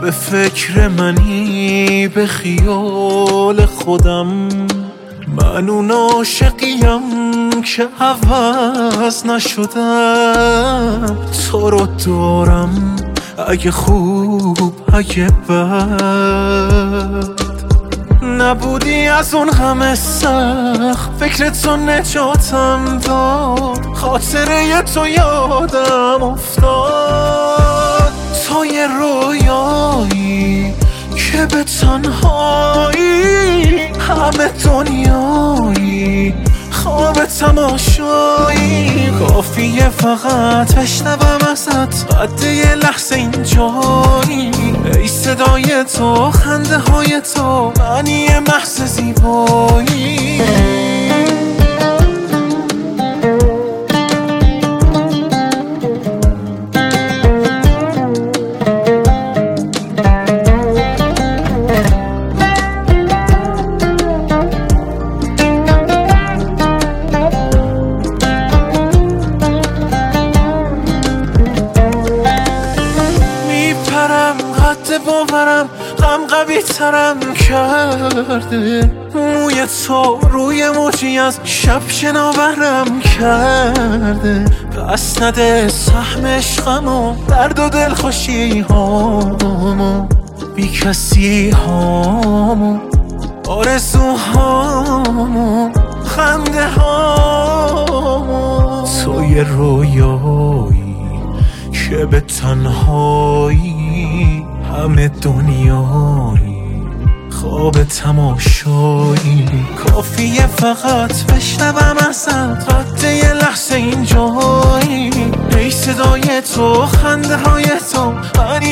به فکر منی به خیال خودم، من اون عاشقیم که عوض نشدم. تو رو دارم اگه خوب اگه بد، نبودی از اون همه سخت، فکر تو نجاتم داد، خاطره تو یادم افتاد. تو یه رویایی که به تنهایی همه دنیایی خواب تماشایی، کافیه فقط بشنوم ازت قد یه لحظه اینجایی. ای صدای تو، خنده های تو، معنی محض زیبایی. باورم غم قوی ترم کرده، موی تو روی موجی از شب شناورم کرده. پس نده سهم عشقمو، درد و دلخوشی هامو، بی کسی هامو، آرزوهامو، خنده هامو. تو یه رویایی که به تنهایی همه دنیایی خواب تماشایی، کافیه فقط بشنوم ازت قد یه لحظه اینجایی. ای صدای تو، خنده های تو،